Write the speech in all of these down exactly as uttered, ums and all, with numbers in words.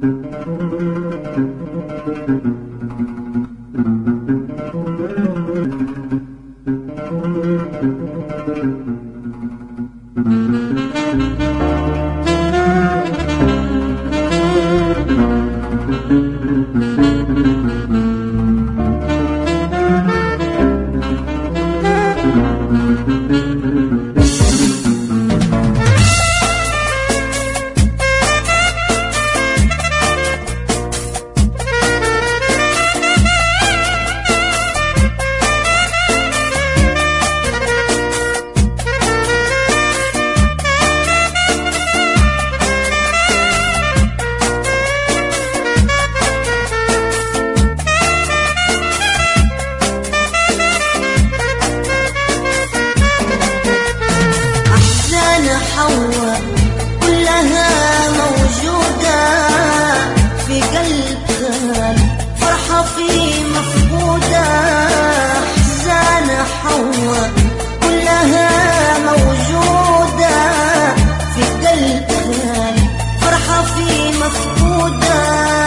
حواء كلها موجودة في قلب خالي، فرحة في مفقودة. أحزان حواء كلها موجودة في قلب خالي، فرحة في مفقودة.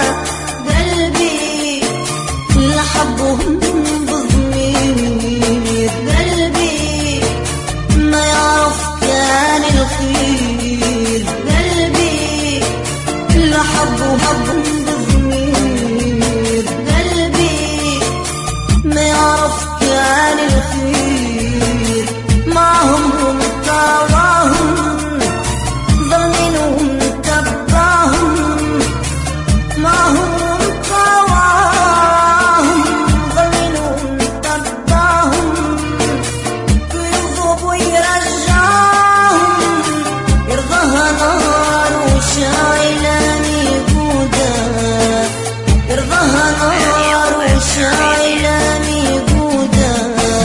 قلبي اللي حبهم بضمير، قلبي ما يعرف كان الخير، قلبي اللي حبه حبهم بضمير، قلبي ما يعرف كان الخير. معهم ومتعواهم ظالمينهم تبعهم، معهم ومتعواهم ظالمينهم تبعهم. يرضوا ويرجعهم يرضاها نار وشايلاني جودة، يرضاها نار وشايلاني جودة.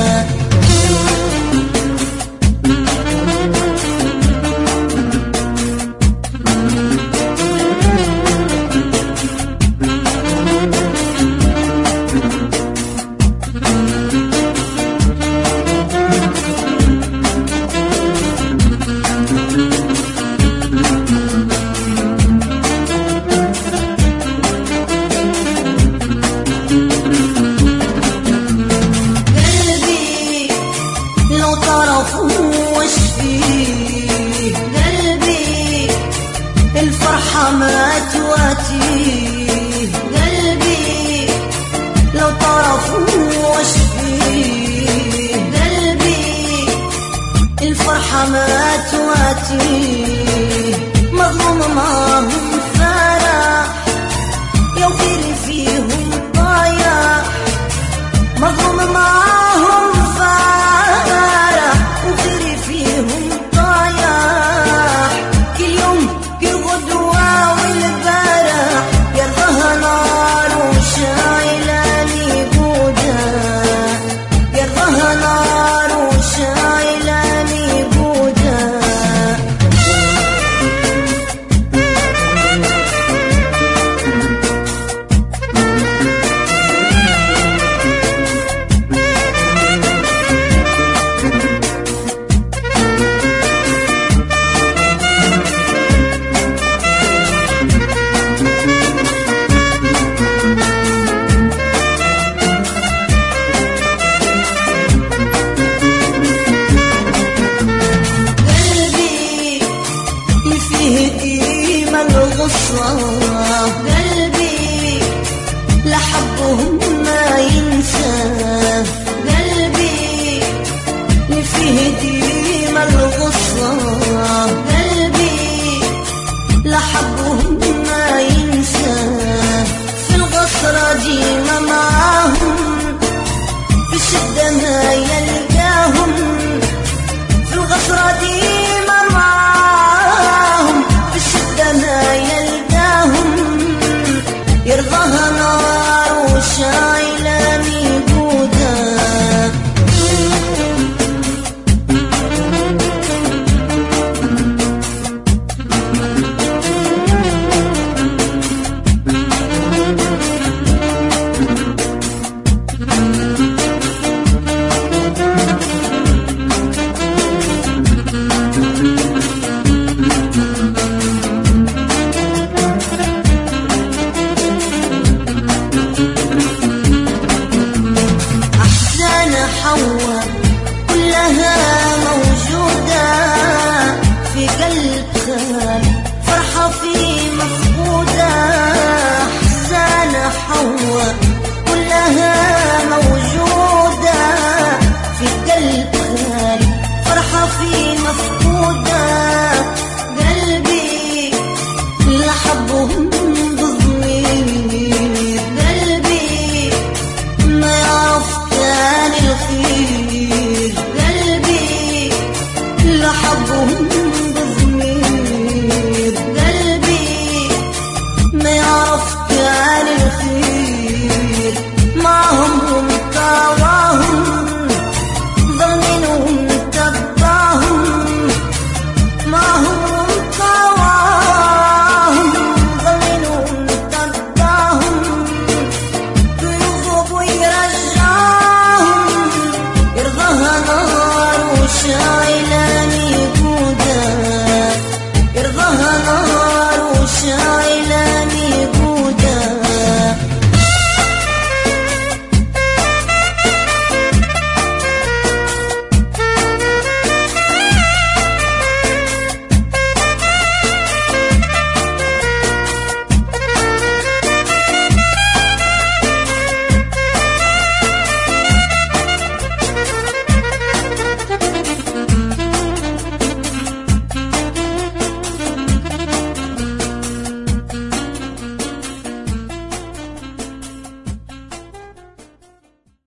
الفرحة ما تواتيه، قلبي لو طرفوا وش فيه، قلبي الفرحة ما تواتيه. مظلوم معهم فرح يوفير فيهم ضايع، مظلوم معهم فرح يوفير فيهم ضايع. كل يوم الغدوة والبارح يرضاها نار وشايلاني جودة، يرضاها نار وشايلاني جودة. يا